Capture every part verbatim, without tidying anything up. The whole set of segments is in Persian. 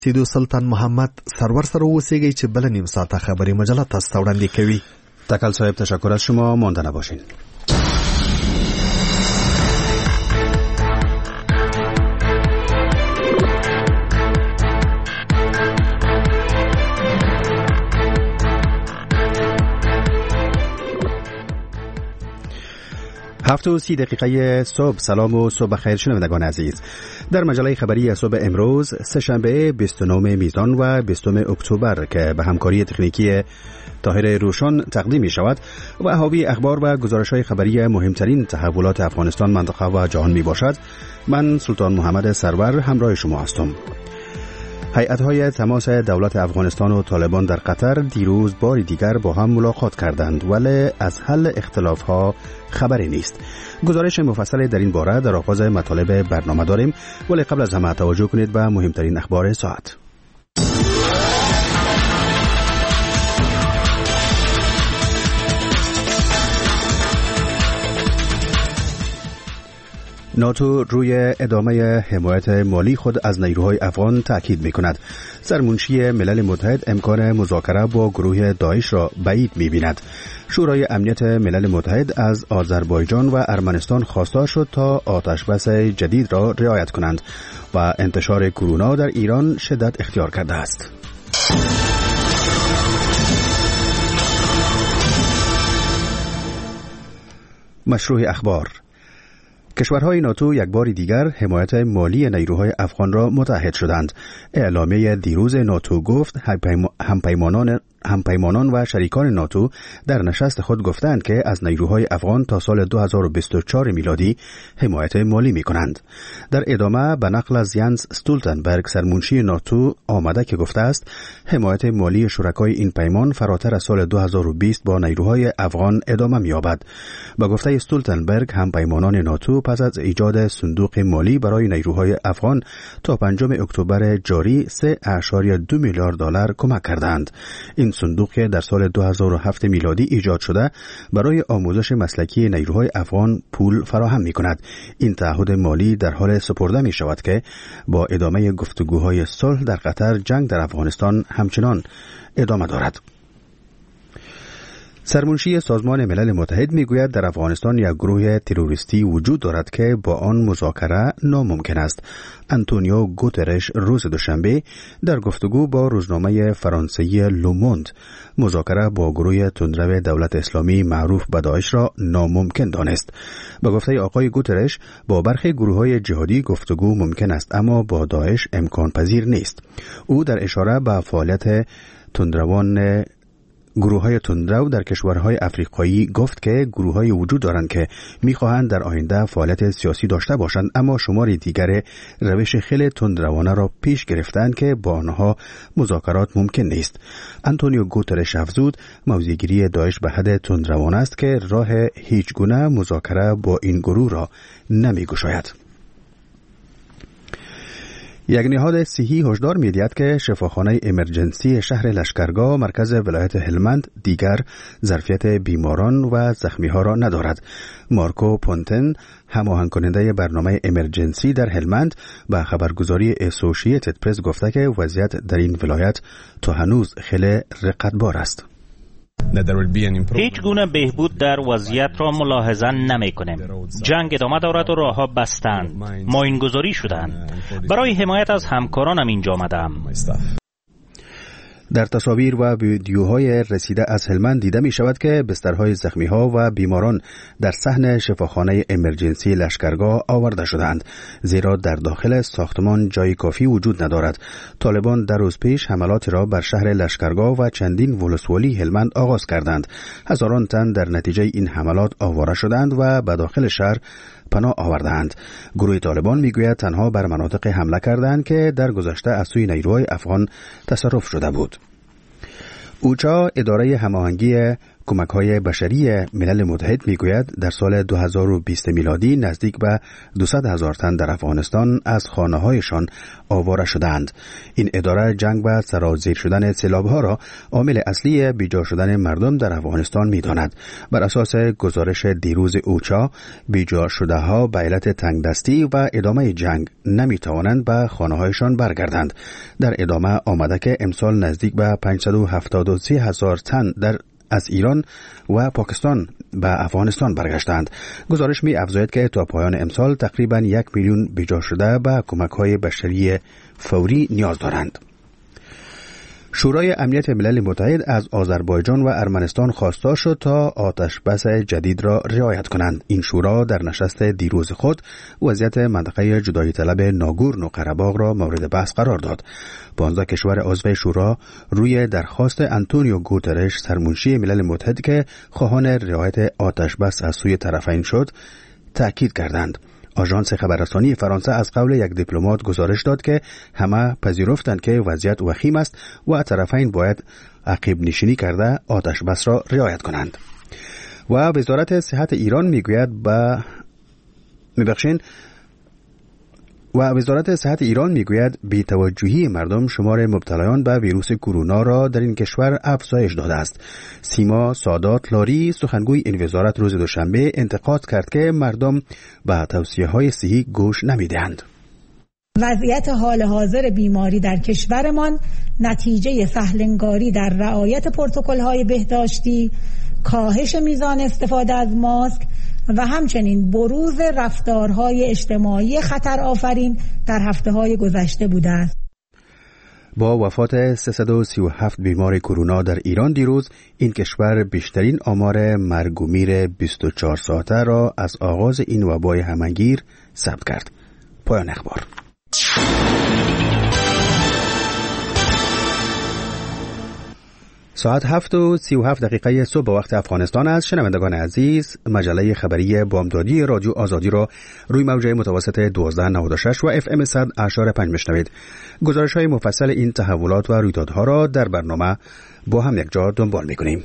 سیدو سلطان محمد سرور سره اوسېږئ چې بل نیم ساعته خبري مجله تاسو ته وړاندې کوي. تکل صاحب تشکر از شما، مانده نباشین. هفت و سی دقیقه صبح. سلام و صبح خیر شنوندگان عزیز. در مجله خبری صبح امروز سه‌شنبه بیست و نه میزان و بیستم اکتبر که به همکاری تکنیکی طاهر روشن تقدیم می شود و حاوی اخبار و گزارش‌های خبری مهمترین تحولات افغانستان، منطقه و جهان می باشد. من سلطان محمد سرور همراه شما هستم. هیئت‌های تماس دولت افغانستان و طالبان در قطر دیروز بار دیگر با هم ملاقات کردند، ولی از حل اختلاف‌ها خبری نیست. گزارش مفصل در این باره در آغاز مطالب برنامه داریم، ولی قبل از همه توجه کنید به مهمترین اخبار ساعت. ناتو روی ادامه حمایت مالی خود از نیروهای افغان تاکید می‌کند. سرمنشی ملل متحد امکان مذاکره با گروه داعش را بعید می‌بیند. شورای امنیت ملل متحد از آذربایجان و ارمنستان خواستار شد تا آتشبس جدید را رعایت کنند و انتشار کرونا در ایران شدت اختیار کرده است. مشروع اخبار. کشورهای ناتو یک بار دیگر حمایت مالی نیروهای افغان را متحد شدند. اعلامیه دیروز ناتو گفت همپیمانان همپیمانان و شریکان ناتو در نشست خود گفتند که از نیروهای افغان تا سال دو هزار و بیست و چهار میلادی حمایت مالی می کنند. در ادامه به نقل از یانس استولتنبرگ سرمنشی ناتو آمده که گفته است حمایت مالی شرکای این پیمان فراتر از سال دو هزار و بیست با نیروهای افغان ادامه می یابد. با گفته استولتنبرگ همپیمانان ناتو پس از ایجاد صندوق مالی برای نیروهای افغان تا پنجم اکتبر جاری سه اشاریه دو میلیارد دلار کمک کردند. این صندوق که در سال دو هزار و هفت میلادی ایجاد شده برای آموزش مسلکی نیروهای افغان پول فراهم می کند. این تعهد مالی در حال سپرده می شود که با ادامه گفتگوهای صلح در قطر جنگ در افغانستان همچنان ادامه دارد. سرمنشی سازمان ملل متحد میگوید در افغانستان یک گروه تروریستی وجود دارد که با آن مذاکره ناممکن است. آنتونیو گوترش روز دوشنبه در گفتگو با روزنامه فرانسوی لوموند مذاکره با گروه تندرو دولت اسلامی معروف به داعش را ناممکن دانست. به گفته آقای گوترش با برخی گروه‌های جهادی گفتگو ممکن است اما با داعش امکان پذیر نیست. او در اشاره به فعالیت تندروان گروه‌های تندرو در کشورهای افریقایی گفت که گروه‌های وجود دارند که می‌خواهند در آینده فعالیت سیاسی داشته باشند اما شماری دیگر روش خیلی تندروانه را پیش گرفتند که با آنها مذاکرات ممکن نیست. آنتونیو گوترش افزود موضع‌گیری داعش به حد تندروانه است که راه هیچ گونه مذاکره با این گروه را نمی‌گشاید. یک نهاد صحی هشدار می‌دهد که شفاخانه امرجنسی شهر لشکرگاه مرکز ولایت هلمند دیگر ظرفیت بیماران و زخمی‌ها را ندارد. مارکو پونتن هماهنگ کننده برنامه امرجنسی در هلمند به خبرگزاری اسوسییتد پرس گفته که وضعیت در این ولایت تا هنوز خیلی رقتبار است. هیچ گونه بهبود در وضعیت را ملاحظه نمی کنیم. جنگ ادامه دارد و راه‌ها بستند. ماینگذاری شدند. برای حمایت از همکارانم اینجا آمدم. در تصاویر و ویدیوهای رسیده از هلمند دیده می شود که بسترهای زخمی‌ها و بیماران در صحن شفاخانه امرجنسی لشکرگاه آورده شدند، زیرا در داخل ساختمان جای کافی وجود ندارد. طالبان در روز پیش حملات را بر شهر لشکرگاه و چندین ولسوالی هلمند آغاز کردند. هزاران تن در نتیجه این حملات آواره شدند و به داخل شهر پناه آوردند. گروه طالبان میگوید تنها بر مناطق حمله کردند که در گذشته از سوی نیروهای افغان تصرف شده بود. اوچا اداره هماهنگی کمک‌های بشری ملل متحد میگوید در سال دو هزار و بیست میلادی نزدیک به دویست هزار تن در افغانستان از خانه‌هایشان آواره شدند. این اداره جنگ و سرازیر شدن سیلاب‌ها را عامل اصلی بیجا شدن مردم در افغانستان می‌داند. بر اساس گزارش دیروز اوچا، بیجا شده‌ها به علت تنگدستی و ادامه جنگ نمی‌توانند به خانه‌هایشان برگردند. در ادامه آمده که امسال نزدیک به پانصد و هفتاد و سه هزار تن در از ایران و پاکستان به افغانستان برگشتند. گزارش می افزاید که تا پایان امسال تقریباً یک میلیون بیجا شده به کمک‌های بشری فوری نیاز دارند. شورای امنیت ملل متحد از آذربایجان و ارمنستان خواسته شد تا آتش بس جدید را رعایت کنند. این شورا در نشست دیروز خود وضعیت منطقه جدایی طلب ناگورنو قره‌باغ را مورد بحث قرار داد. پانزده کشور عضو شورا روی درخواست آنتونیو گوترش سرمنشی ملل متحد که خواهان رعایت آتش بس از سوی طرفین شد تأکید کردند. آژانس خبررسانی فرانسه از قول یک دیپلمات گزارش داد که همه پذیرفتند که وضعیت وخیم است و طرفین باید عقب نشینی کرده آتش بس را رعایت کنند. و وزارت صحت ایران میگوید با میبخشین و وزارت صحت ایران میگوید بی‌توجهی مردم شمار مبتلایان به ویروس کرونا را در این کشور افزایش داده است. سیما سادات لاری سخنگوی این وزارت روز دوشنبه انتقاد کرد که مردم به توصیه‌های صحی گوش نمیدهند. وضعیت حال حاضر بیماری در کشورمان نتیجه سهل‌انگاری در رعایت پروتکل‌های بهداشتی، کاهش میزان استفاده از ماسک و همچنین بروز رفتارهای اجتماعی خطر آفرین در هفته‌های گذشته بوده است. با وفات سیصد و سی و هفت بیمار کرونا در ایران دیروز این کشور بیشترین آمار مرگ و میر بیست و چهار ساعته را از آغاز این وبای همه‌گیر ثبت کرد. پایان اخبار. ساعت هفت و سی و هفت دقیقه صبح به وقت افغانستان است. شنوندگان عزیز، مجله خبری بامدادی رادیو آزادی را روی موجه متوسط دوازده نود و شش و اف ام صد اشاره پنج میشنوید. گزارش های مفصل این تحولات و رویدادها را در برنامه با هم یک جا دنبال میکنیم.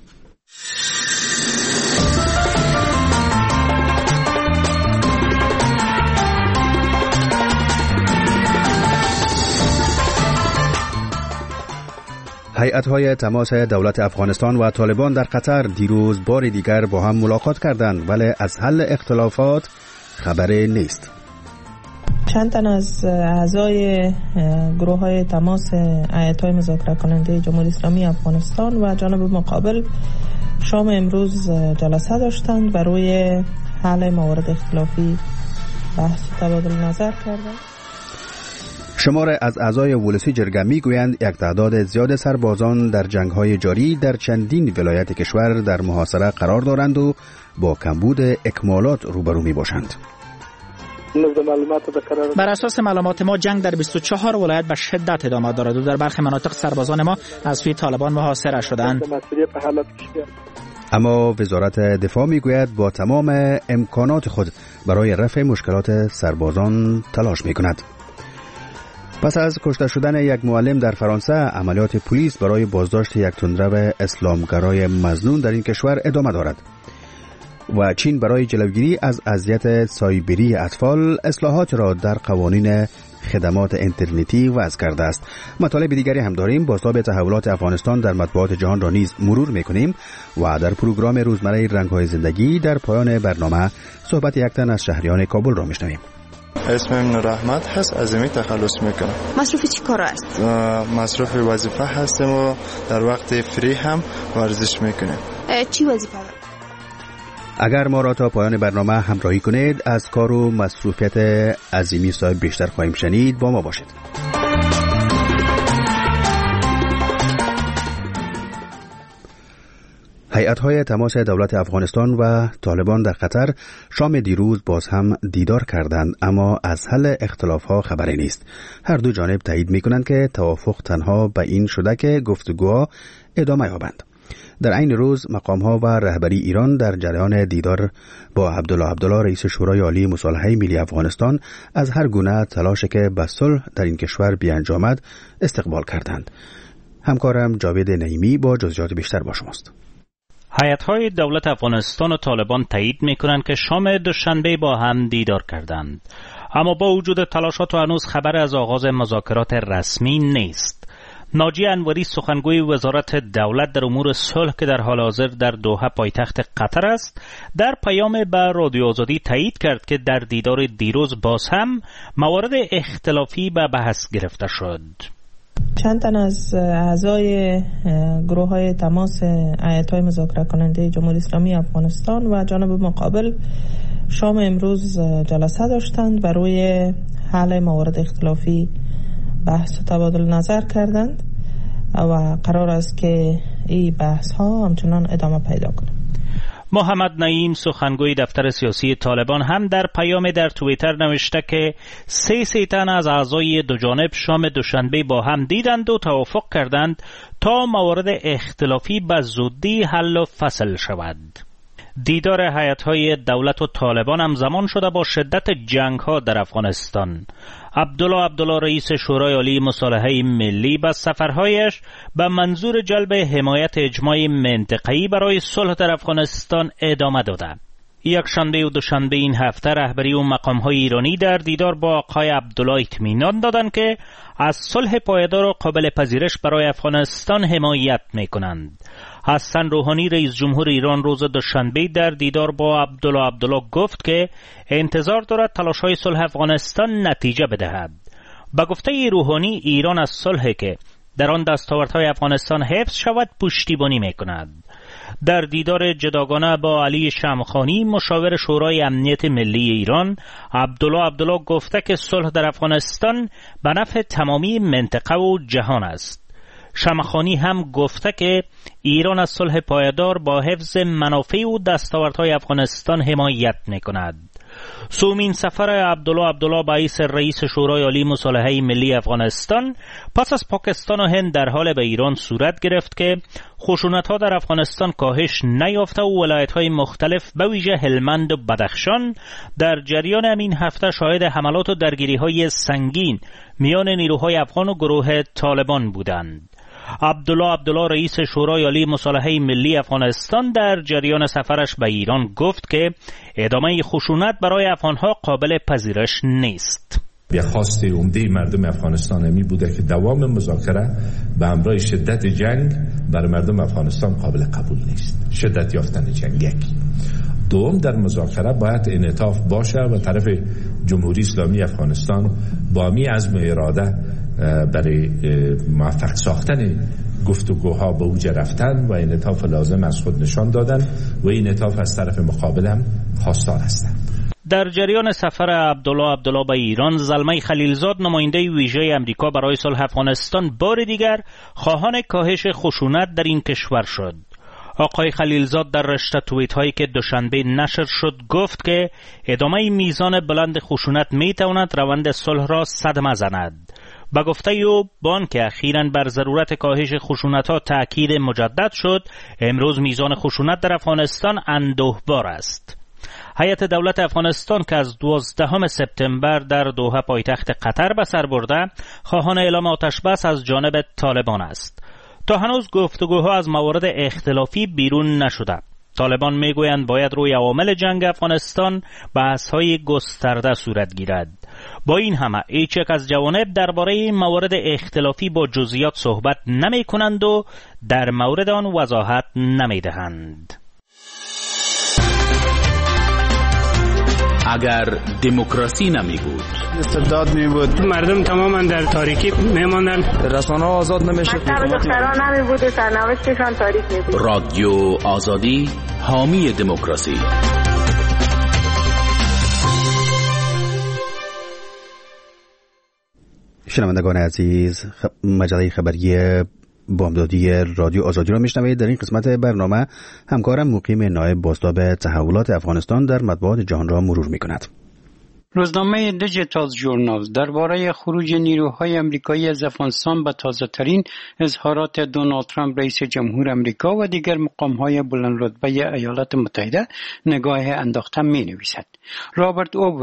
هیئت‌های تماس دولت افغانستان و طالبان در قطر دیروز بار دیگر با هم ملاقات کردند، ولی از حل اختلافات خبری نیست. چند تن از اعضای گروه‌های تماس هیئت‌های مذاکره کننده جمهوری اسلامی افغانستان و جانب مقابل شام امروز جلسه داشتند و روی حل موارد اختلافی بحث و تبادل نظر کردند. شمار از اعضای ولسی جرگه میگویند یک تعداد زیاد سربازان در جنگ‌های جاری در چندین ولایت کشور در محاصره قرار دارند و با کمبود اکمالات روبرو میباشند. بر اساس معلومات ما جنگ در بیست و چهار ولایت به شدت ادامه دارد و در برخی مناطق سربازان ما از سوی طالبان محاصره شدند. اما وزارت دفاع میگوید با تمام امکانات خود برای رفع مشکلات سربازان تلاش میکند. پس از کشته شدن یک معلم در فرانسه، عملیات پلیس برای بازداشت یک تندرو اسلامگرای مظنون در این کشور ادامه دارد. و چین برای جلوگیری از اذیت سایبری اطفال اصلاحات را در قوانین خدمات اینترنتی وضع کرده است. مطالب دیگری هم داریم. بازتاب تحولات افغانستان در مطبوعات جهان را نیز مرور میکنیم و در پروگرام روزمره رنگ‌های زندگی در پایان برنامه صحبت یک تن از شهریان کابل را میشنویم. اسمم نور احمد هست، از این تخلص میکنم. مصروف چی کار است؟ مصروف وظیفه هستم و در وقت فری هم ورزش میکنم. چی وظیفه داری؟ اگر ما را تا پایان برنامه همراهی کنید از کار و مصروفیت عظیمی صاحب بیشتر خواهیم شنید. با ما باشید. هیئت‌های تماس دولت افغانستان و طالبان در قطر شام دیروز باز هم دیدار کردند، اما از حل اختلاف‌ها خبری نیست. هر دو جانب تایید می‌کنند که توافق تنها به این شده که گفتگوها ادامه یابند. در عین روز مقام‌ها و رهبری ایران در جریان دیدار با عبدالله عبدالله رئیس شورای عالی مصالحه ملی افغانستان از هر گونه تلاشی که به صلح در این کشور بیانجامد استقبال کردند. همکارم جاوید نعیمی با جزئیات بیشتر با شماست. هیئت‌های دولت افغانستان و طالبان تایید می‌کنند که شام دوشنبه با هم دیدار کردند، اما با وجود تلاشات هنوز خبر از آغاز مذاکرات رسمی نیست. ناجی انوری سخنگوی وزارت دولت در امور صلح که در حال حاضر در دوحه پایتخت قطر است، در پیام به رادیو آزادی تایید کرد که در دیدار دیروز باز هم موارد اختلافی به بحث گرفته شد. چند تن از اعضای گروه های تماس هیئت‌های مذاکره کننده جمهوری اسلامی افغانستان و جانب مقابل شام امروز جلسه داشتند و روی حل موارد اختلافی بحث و تبادل نظر کردند و قرار است که این بحث ها همچنان ادامه پیدا کنند. محمد نعیم سخنگوی دفتر سیاسی طالبان هم در پیام در توییتر نوشته که سه سه تن از اعضای دو جانب شام دوشنبه با هم دیدند و توافق کردند تا موارد اختلافی به زودی حل و فصل شود. دیدار هیئت‌های دولت و طالبان هم زمان شده با شدت جنگ‌ها در افغانستان. عبدالله عبدالله رئیس شورای عالی مصالحه ملی با سفرهایش به منظور جلب حمایت اجماعی منطقه‌ای برای صلح در افغانستان ادامه داده. یک شنبه و دوشنبه این هفته رهبری و مقام‌های ایرانی در دیدار با آقای عبدالله اطمینان دادند که از صلح پایدار و قابل پذیرش برای افغانستان حمایت می‌کنند. حسن روحانی رئیس جمهور ایران روز دوشنبه در دیدار با عبدالله عبدالله گفت که انتظار دارد تلاش‌های صلح افغانستان نتیجه بدهد. با گفته روحانی ایران از صلحی که در آن دستاوردهای افغانستان حفظ شود پشتیبانی می‌کند. در دیدار جداگانه با علی شمخانی مشاور شورای امنیت ملی ایران، عبدالله عبدالله گفته که صلح در افغانستان به نفع تمامی منطقه و جهان است. شمخانی هم گفته که ایران از صلح پایدار با حفظ منافع و دستاوردهای افغانستان حمایت می‌کند. سومین سفر عبدالله عبدالله باعث رئیس شورای عالی مصالحه ملی افغانستان پس از پاکستان و هند در حال به ایران صورت گرفت که خشونت‌ها در افغانستان کاهش نیافته و ولایت‌های مختلف به ویژه هلمند و بدخشان در جریان همین هفته شاهد حملات و درگیری‌های سنگین میان نیروهای افغان و گروه طالبان بودند. عبدالله عبدالله رئیس شورای عالی مصالحه ملی افغانستان در جریان سفرش به ایران گفت که ادامه خشونت برای افغانها قابل پذیرش نیست. به خواست عمده مردم افغانستان می بوده که دوام مذاکره به همراه شدت جنگ برای مردم افغانستان قابل قبول نیست. شدت یافتن جنگ یک. دوم، در مذاکره باید انعطاف باشه و طرف جمهوری اسلامی افغانستان با می عزم و اراده برای موفق ساختن گفتگوها به اوج رفتن و انعطاف لازم از خود نشان دادن و این انعطاف از طرف مقابل هم خواستار هستند. در جریان سفر عبدالله عبدالله به ایران، زلمه خلیلزاد نماینده ویژه امریکا برای صلح افغانستان بار دیگر خواهان کاهش خشونت در این کشور شد. آقای خلیلزاد در رشته توییت هایی که دوشنبه نشر شد گفت که ادامه میزان بلند خشونت می تواند روند صلح را صدمه زند. با گفته او بان که اخیراً بر ضرورت کاهش خشونت‌ها تأکید مجدد شد، امروز میزان خشونت در افغانستان اندوهبار است. هیئت دولت افغانستان که از دوازدهم سپتامبر در دوحه پایتخت قطر به سر برده، خواهان اعلام آتش بس از جانب طالبان است. تا هنوز گفتگوها از موارد اختلافی بیرون نشده. طالبان میگویند باید روی عوامل جنگ افغانستان بحث‌های گسترده صورت گیرد. با این همه هیچ یک از جوانب درباره موارد اختلافی با جزئیات صحبت نمی کنند و در مورد آن وضاحت نمی دهند. اگر دموکراسی نمی بود، استبداد می بود، مردم تماما در تاریکی می ماندن، رسانه آزاد نمی شد، دختران نمی بود، سرنوشتشان تاریک می بود. رادیو آزادی حامی دموکراسی. شنوندگان عزیز، مجله خبری بامدادی رادیو آزادی را میشنوید. در این قسمت برنامه همکارم مقیم نایب بازتاب تحولات افغانستان در مطبوعات جهان را مرور میکند. روزنامه دیجیتال ژورنال درباره خروج نیروهای آمریکایی از افغانستان به تازه‌ترین اظهارات دونالد ترامپ رئیس جمهور آمریکا و دیگر مقام‌های بلند رتبه ایالات متحده نگاه انداخته می‌نویسد. رابرت اوبراین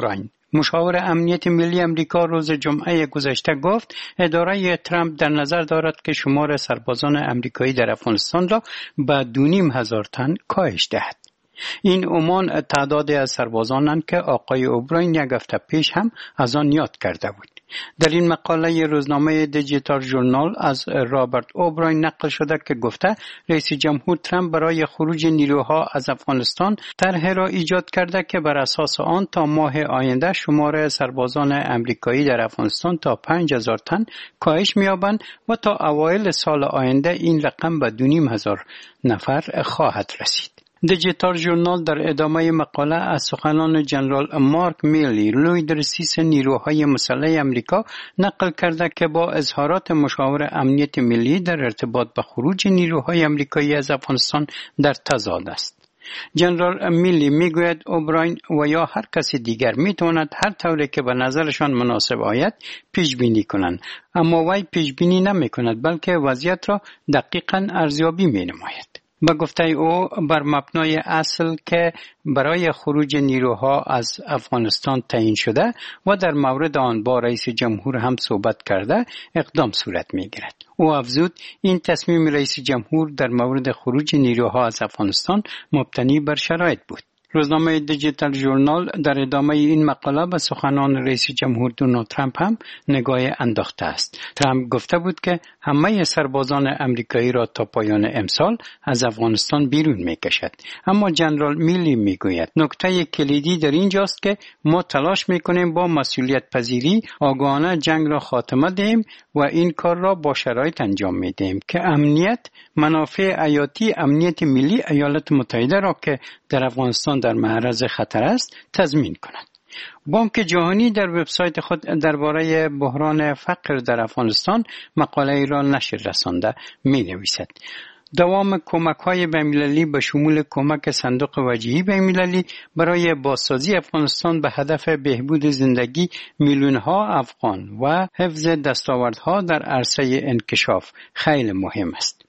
مشاور امنیت ملی امریکا روز جمعه گذشته گفت اداره ترامپ در نظر دارد که شمار سربازان امریکایی در افغانستان را به دو نیم هزار تن کاهش دهد. این عمان تعدادی از سربازانند که آقای اوبراین یک هفته پیش هم از آن یاد کرده بود. در این مقاله روزنامه دیجیتال ژورنال از رابرت اوبراین نقل شده که گفته رئیس جمهور ترامپ برای خروج نیروها از افغانستان طرحی را ایجاد کرده که بر اساس آن تا ماه آینده شمار سربازان امریکایی در افغانستان تا پنج هزار تن کاهش می‌یابند و تا اوایل سال آینده این رقم به دو نیم هزار نفر خواهد رسید. دیجیتال ژورنال در ادامه مقاله از سخنان جنرال مارک میلی لوی رئیس نیروهای مسلح امریکا نقل کرده که با اظهارات مشاور امنیت ملی در ارتباط به خروج نیروهای امریکایی از افغانستان در تضاد است. جنرال میلی میگوید اوبراین و یا هر کسی دیگر میتواند هر طوری که به نظرشان مناسب آید پیش بینی کنند، اما وی پیش بینی نمی کند بلکه وضعیت را دقیقاً ارزیابی می نماید. با گفته او بر مبنای اصل که برای خروج نیروها از افغانستان تعیین شده و در مورد آن با رئیس جمهور هم صحبت کرده اقدام صورت می گیرد. او افزود این تصمیم رئیس جمهور در مورد خروج نیروها از افغانستان مبتنی بر شرایط بود. روزنامه دیجیتال ژورنال در ادامه این مقاله به سخنان رئیس جمهور دونالد ترامپ هم نگاه انداخته است. ترامپ گفته بود که همه سربازان امریکایی را تا پایان امسال از افغانستان بیرون میکشد. اما جنرال میلی میگوید نکته کلیدی در اینجاست که ما تلاش میکنیم با مسئولیت پذیری آگاهانه جنگ را خاتمه دهیم و این کار را با شرایط انجام میدهیم که امنیت منافع حیاتی امنیت ملی ایالات متحده را که در افغانستان در معرض خطر است تضمین کند. بانک جهانی در وبسایت خود درباره بحران فقر در افغانستان مقاله را نشر رسانده می نویسد. دوام کمک‌های بین‌المللی به شمول کمک صندوق وجیهی بین‌المللی برای بازسازی افغانستان به هدف بهبود زندگی میلیون‌ها افغان و حفظ دستاوردها در عرصه انکشاف خیلی مهم است.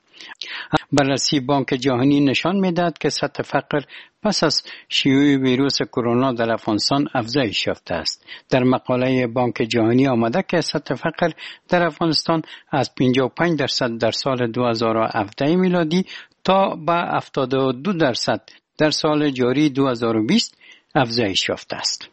بررسی بانک جهانی نشان می‌دهد که سطح فقر پس از شیوع ویروس کرونا در افغانستان افزایش یافته است. در مقاله بانک جهانی آمده که سطح فقر در افغانستان از پنجاه و پنج درصد در سال دو هزار و هفده میلادی تا به هفتاد و دو درصد در سال جاری دو هزار و بیست افزایش یافته است.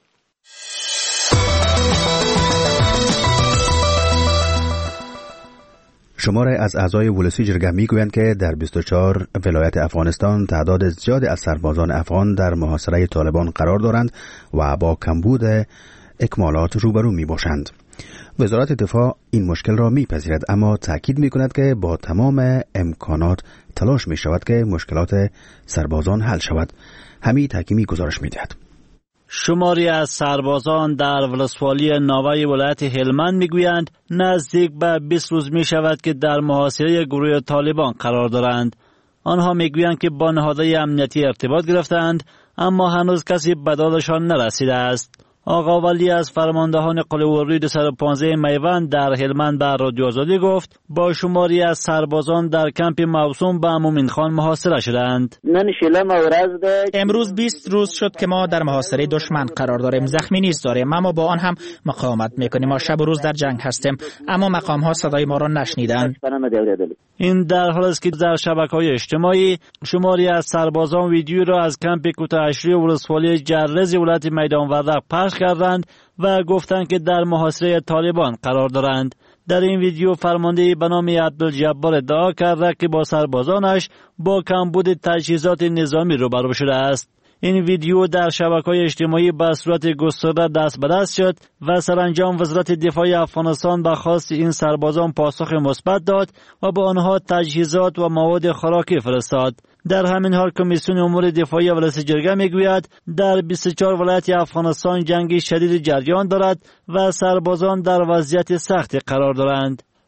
شماره از اعضای ولسی جرگه میگویند که در بیست و چهار ولایت افغانستان تعداد زیادی از سربازان افغان در محاصره طالبان قرار دارند و با کمبود اکمالات روبرو می باشند. وزارت دفاع این مشکل را میپذیرد اما تاکید میکند که با تمام امکانات تلاش می شود که مشکلات سربازان حل شود. حمید حکیمی گزارش میدهد. شماری از سربازان در ولسوالی ناوه ولایت هلمند میگویند نزدیک به بیست روز می شود که در محاصره گروه طالبان قرار دارند. آنها میگویند که با نهادهای امنیتی ارتباط گرفتند اما هنوز کسی به دادشان نرسیده است. آقا ولی از فرماندهان قله‌وری دویست و پانزده میوند در هلمند به رادیو آزادی گفت با شماری از سربازان در کمپ موسوم به مومن خان محاصره شدند. امروز بیست روز شد که ما در محاصره دشمن قرار داریم. زخمی نیز داریم اما با آن هم مقاومت میکنیم. ما شب و روز در جنگ هستیم اما مقام ها صدای ما را نشنیدند. این در حال است که در شبکه‌های اجتماعی شماری از سربازان ویدیو را از کمپ کوتاه‌اشری ولسوالی جرلز ولایت میدان وردق پخش کردند و گفتند که در محاصره طالبان قرار دارند. در این ویدیو فرمانده به نام عبدالجبار ادعا کرده که با سربازانش با کمبود تجهیزات نظامی روبرو شده است. این ویدیو در شبکه‌های اجتماعی به صورت گسترده دست به دست شد و سرانجام وزارت دفاع افغانستان به خواست این سربازان پاسخ مثبت داد و به آنها تجهیزات و مواد خوراکی فرستاد. در همین حال کمیسیون امور دفاعی ولایت جرگه میگوید در بیست و چهار ولایت افغانستان جنگ شدید جریان دارد و سربازان در وضعیت سختی قرار دارند.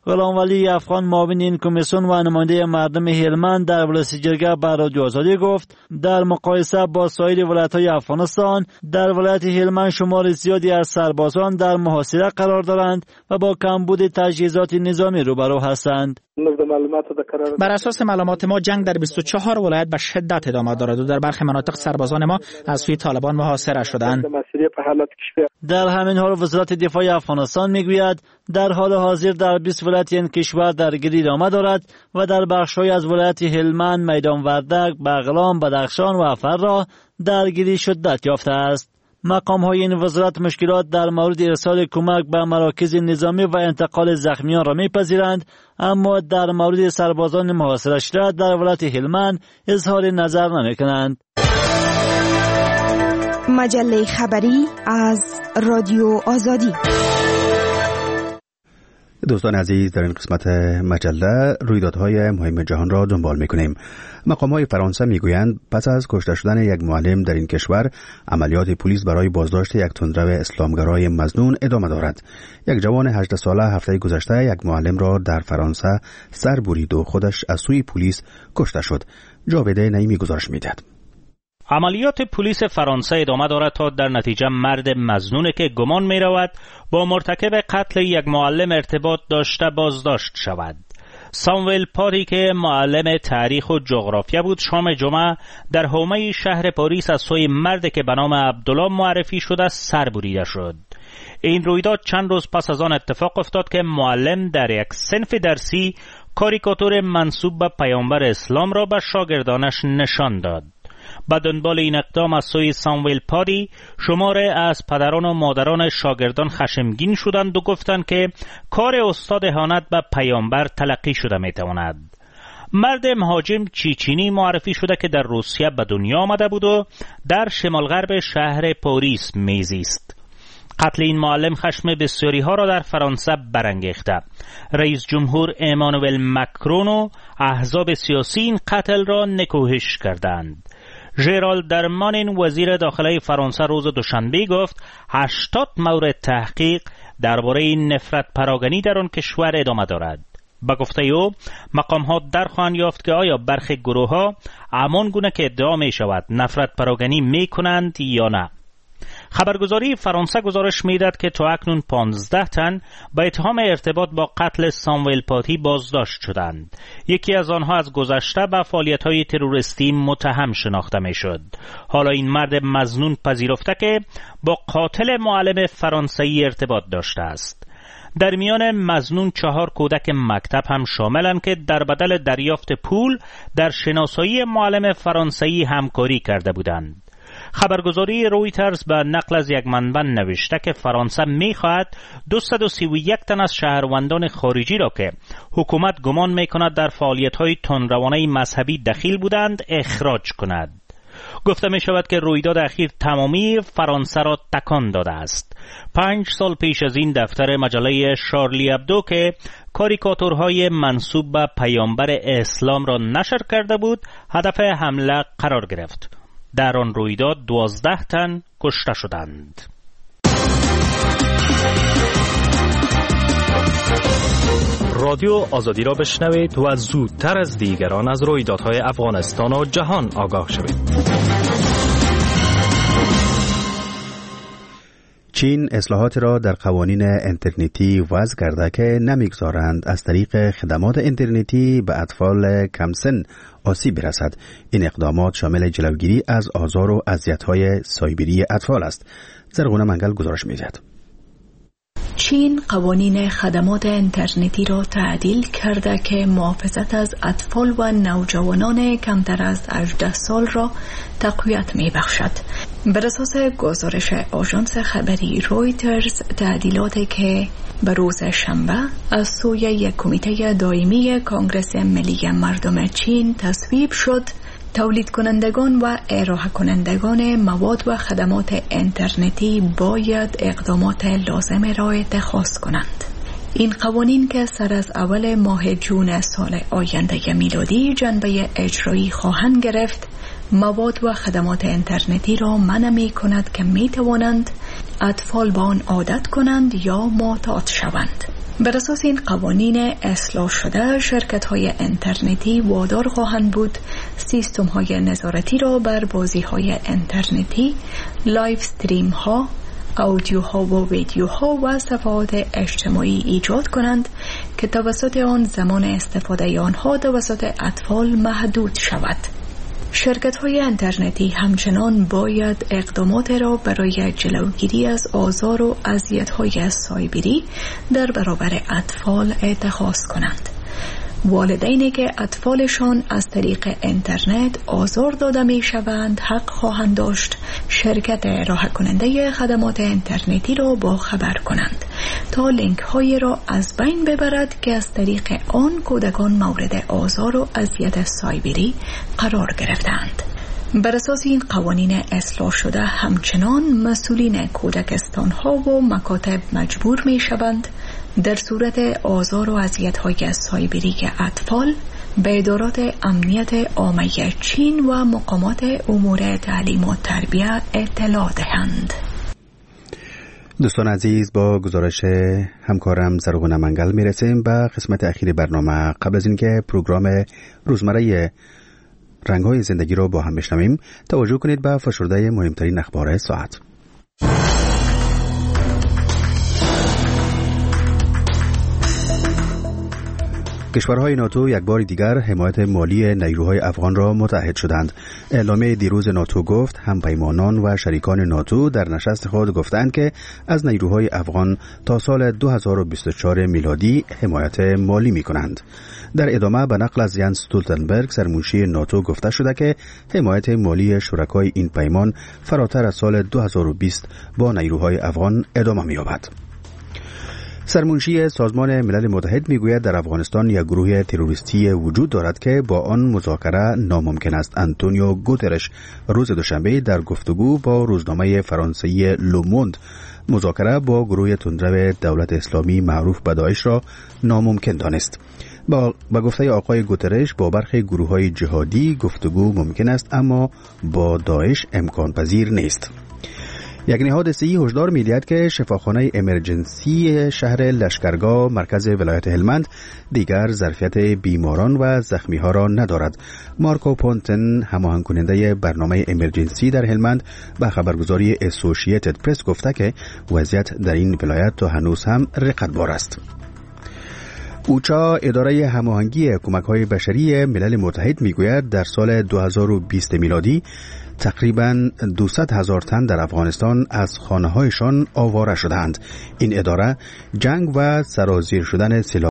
غلام ولی افغان معاون این کمیسیون و نماینده مردم هلمند در ولایت جرگه به رادیو آزادی گفت در مقایسه با سایر ولایت‌های افغانستان در ولایت هلمند شمار زیادی از سربازان در محاصره قرار دارند و با کمبود تجهیزات نظامی روبرو هستند. بر اساس معلومات ما جنگ در بیست و چهار ولایت به شدت ادامه دارد و در برخی مناطق سربازان ما از سوی طالبان محاصره شدند. در همین حال وزارت دفاع افغانستان میگوید در حال حاضر در بیست ولایت این کشور درگیری ادامه دارد و در بخش‌های از ولایت هلمند، میدان وردک، بغلان، بدخشان و فرا درگیری شدت یافته است. مقام‌های این وزارت مشکلات در مورد ارسال کمک به مراکز نظامی و انتقال زخمیان را می‌پذیرند، اما در مورد سربازان محاصره شده در ولایت هلمند اظهار نظر نمی‌کنند. مجله خبری از رادیو آزادی. دوستان عزیز، در این قسمت مجله رویدادهای مهم جهان را دنبال می‌کنیم. مقام‌های فرانسه می‌گویند پس از کشته شدن یک معلم در این کشور، عملیات پلیس برای بازداشت یک تندرو اسلامگرای مظنون ادامه دارد. یک جوان هجده ساله هفته گذشته یک معلم را در فرانسه سر برید و خودش از سوی پلیس کشته شد. جاوید نعیمی گزارش می‌دهد. عملیات پلیس فرانسه ادامه دارد تا در نتیجه مرد مظنون که گمان می رود با مرتکب قتل یک معلم ارتباط داشته بازداشت شود. ساموئل پاری که معلم تاریخ و جغرافیا بود شام جمعه در حومه شهر پاریس از سوی مردی که به نام عبدالله معرفی شده سر بریده شد. این رویداد چند روز پس از آن اتفاق افتاد که معلم در یک صنف درسی کاریکاتور منسوب به پیامبر اسلام را به شاگردانش نشان داد. به دنبال این اقدام از سوی ساموئل پاری شماره از پدران و مادران شاگردان خشمگین شدند و گفتند که کار استاد اهانت به پیامبر تلقی شده میتواند. مرد مهاجم چیچینی معرفی شده که در روسیه به دنیا آمده بود و در شمال غرب شهر پاریس میزیست. قتل این معلم خشم بسیاری ها را در فرانسه برانگیخته. رئیس جمهور امانوئل مکرون و احزاب سیاسی این قتل را نکوهش کردند. ژرالد درمانین وزیر داخلی فرانسه روز دوشنبه گفت هشتاد مورد تحقیق درباره نفرت پراگنی در آن کشور ادامه دارد. با گفته او مقام ها در خواهند یافت که آیا برخی گروه ها همان گونه که ادعا می شود نفرت پراگنی می کنند یا نه. خبرگزاری فرانسه گزارش میداد که تا اکنون پانزده تن با اتهام ارتباط با قتل ساموئل پاتی بازداشت شدند. یکی از آنها از گذشته به فعالیت‌های تروریستی متهم شناخته میشد. حالا این مرد مظنون پذیرفته که با قاتل معلم فرانسوی ارتباط داشته است. در میان مظنون چهار کودک مکتب هم شاملند که در بدل دریافت پول در شناسایی معلم فرانسوی همکاری کرده بودند. خبرگزاری رویترز به نقل از یک منبع نوشته که فرانسه می‌خواهد دویست و سی و یک تن از شهروندان خارجی را که حکومت گمان می‌کند در فعالیت‌های تندروانه مذهبی دخیل بودند اخراج کند. گفته می‌شود که رویداد اخیر تمامی فرانسه را تکان داده است. پنج سال پیش از این دفتر مجله شارلی ابدو که کاریکاتورهای منسوب به پیامبر اسلام را نشر کرده بود هدف حمله قرار گرفت. در آن رویداد دوازده تن کشته شدند. رادیو آزادی را بشنوید و زودتر از دیگران از رویدادهای افغانستان و جهان آگاه شوید. چین اصلاحات را در قوانین اینترنتی وضع کرده که نمیگذارند از طریق خدمات اینترنتی به اطفال کمسن آسیب برسد. این اقدامات شامل جلوگیری از آزار و اذیت‌های سایبری اطفال است. زرغونه منگل گزارش می‌دهد. چین قوانین خدمات اینترنتی را تعدیل کرده که محافظت از اطفال و نوجوانان کمتر از هجده سال را تقویت می بخشد. بر اساس گزارش آژانس خبری رویترز، تعدیلاتی که به روز شنبه از سوی یک کمیته دائمی کنگره ملی مردم چین تصویب شد، تولید کنندگان و ارائه کنندگان مواد و خدمات اینترنتی باید اقدامات لازم را اتخاذ کنند. این قوانین که سر از اول ماه جون سال آینده میلادی جنبه اجرایی خواهند گرفت، مواد و خدمات اینترنتی را منع می کند که می توانند اطفال با آن عادت کنند یا معتاد شوند. بر اساس این قوانین اصلاح شده شرکت‌های اینترنتی وادار خواهند بود سیستم‌های نظارتی را بر بازی‌های اینترنتی، لایو استریم‌ها، اودیوها و ویدیوها و صفحات اجتماعی ایجاد کنند که توسط آن زمان استفاده آنها توسط اطفال محدود شود. شرکت‌های اینترنتی همچنان باید اقدامات را برای جلوگیری از آزار و اذیت‌های سایبری در برابر اطفال اتخاذ کنند. والدینی که اطفالشان از طریق اینترنت آزار داده می شوند حق خواهند داشت شرکت ارائه کننده خدمات اینترنتی را با خبر کنند تا لینک های را از بین ببرد که از طریق آن کودکان مورد آزار و اذیت سایبری قرار گرفتند. بر اساس این قوانین اصلاح شده همچنان مسئولین کودکستان ها و مکاتب مجبور می شوند در صورت آزار و اذیت‌های سایبری اطفال به ادارات امنیت عامه چین و مقامات امور تعلیم و تربیت اطلاع دهند. دوستان عزیز، با گزارش همکارم زرغون منگل میرسیم به قسمت اخیر برنامه. قبل از اینکه پروگرام روزمره رنگ‌های زندگی را با هم بشنویم، توجه کنید به فشرده مهمترین اخبار ساعت. کشورهای ناتو یک بار دیگر حمایت مالی نیروهای افغان را متحد شدند. اعلامیه دیروز ناتو گفت همپیمانان و شریکان ناتو در نشست خود گفتند که از نیروهای افغان تا سال دو هزار و بیست و چهار میلادی حمایت مالی می کنند. در ادامه به نقل از ینس استولتنبرگ سرمنشی ناتو گفته شده که حمایت مالی شرکای این پیمان فراتر از سال دو هزار و بیست با نیروهای افغان ادامه می یابد. سرمنشی سازمان ملل متحد میگوید در افغانستان یک گروه تروریستی وجود دارد که با آن مذاکره ناممکن است. آنتونیو گوترش روز دوشنبه در گفتگو با روزنامه فرانسوی لوموند مذاکره با گروه تندرو دولت اسلامی معروف به داعش را ناممکن دانست. با, با گفته آقای گوترش با برخی گروه‌های جهادی گفتگو ممکن است اما با داعش امکان پذیر نیست. یک نهاد صحی هشدار می‌دهد که شفاخانه امرجنسی شهر لشکرگاه مرکز ولایت هلمند دیگر ظرفیت بیماران و زخمی‌ها را ندارد. مارکو پونتن هماهنگ کننده برنامه امرجنسی در هلمند به خبرگزاری اسوسییتد پرس گفته که وضعیت در این ولایت تا هنوز هم رقتبار است. اوچا اداره هماهنگی کمک‌های بشری ملل متحد میگوید در سال دو هزار و بیست میلادی تقریباً دویست هزار تن در افغانستان از خانه‌هایشان آواره شدند. این اداره جنگ و سرازیر شدن سلاح